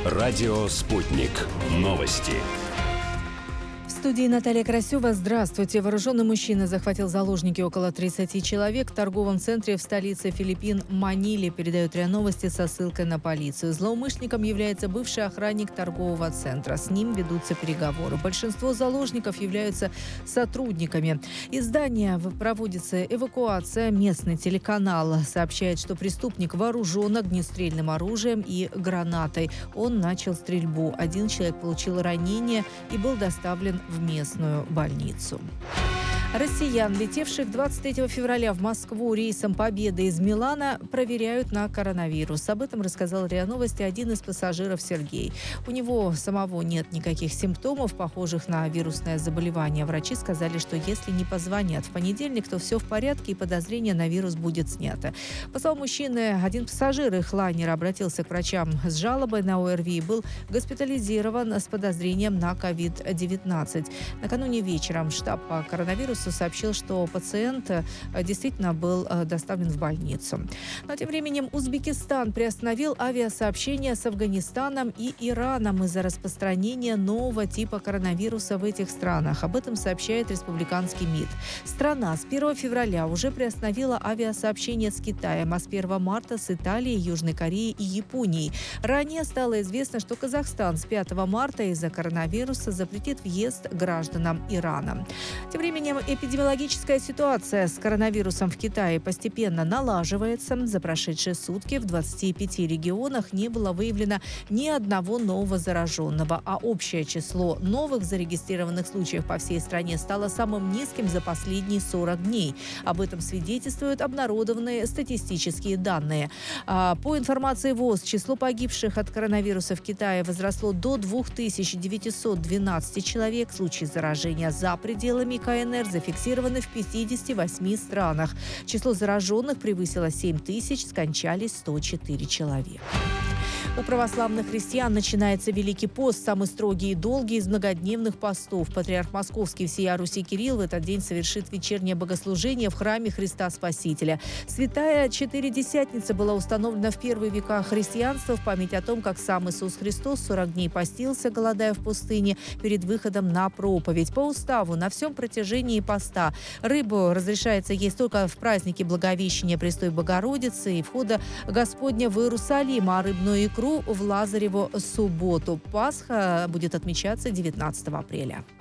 Радио «Спутник». Новости. В студии Наталья Красева. Здравствуйте. Вооруженный мужчина захватил заложники около 30 человек в торговом центре в столице Филиппин Маниле, передает РИА Новости со ссылкой на полицию. Злоумышленником является бывший охранник торгового центра. С ним ведутся переговоры. Большинство заложников являются сотрудниками. Из здания проводится эвакуация. Местный телеканал сообщает, что преступник вооружен огнестрельным оружием и гранатой. Он начал стрельбу. Один человек получил ранение и был доставлен в местную больницу. Россиян, летевших 23 февраля в Москву рейсом «Победа» из Милана, проверяют на коронавирус. Об этом рассказал РИА Новости один из пассажиров Сергей. У него самого нет никаких симптомов, похожих на вирусное заболевание. Врачи сказали, что если не позвонят в понедельник, то все в порядке и подозрение на вирус будет снято. По словам мужчины, один пассажир их лайнера обратился к врачам с жалобой на ОРВИ и был госпитализирован с подозрением на COVID-19. Накануне вечером штаб по коронавирусу сообщил, что пациент действительно был доставлен в больницу. Но тем временем Узбекистан приостановил авиасообщения с Афганистаном и Ираном из-за распространения нового типа коронавируса в этих странах. Об этом сообщает республиканский МИД. Страна с 1 февраля уже приостановила авиасообщения с Китаем, а с 1 марта с Италией, Южной Кореей и Японией. Ранее стало известно, что Казахстан с 5 марта из-за коронавируса запретит въезд гражданам Ирана. Тем временем эпидемиологическая ситуация с коронавирусом в Китае постепенно налаживается. За прошедшие сутки в 25 регионах не было выявлено ни одного нового зараженного, а общее число новых зарегистрированных случаев по всей стране стало самым низким за последние 40 дней. Об этом свидетельствуют обнародованные статистические данные. По информации ВОЗ, число погибших от коронавируса в Китае возросло до 2912 человек. Случаи заражения за пределами КНР зафиксированы в 58 странах. Число зараженных превысило 7 тысяч, скончались 104 человека. У православных христиан начинается Великий пост, самый строгий и долгий из многодневных постов. Патриарх Московский всея Руси Кирилл в этот день совершит вечернее богослужение в храме Христа Спасителя. Святая Четыредесятница была установлена в первые века христианства в память о том, как сам Иисус Христос 40 дней постился, голодая в пустыне, перед выходом на проповедь. По уставу на всем протяжении поста рыбу разрешается есть только в празднике Благовещения Престой Богородицы и входа Господня в Иерусалим, а рыбную икру в Лазареву субботу. Пасха будет отмечаться 19 апреля.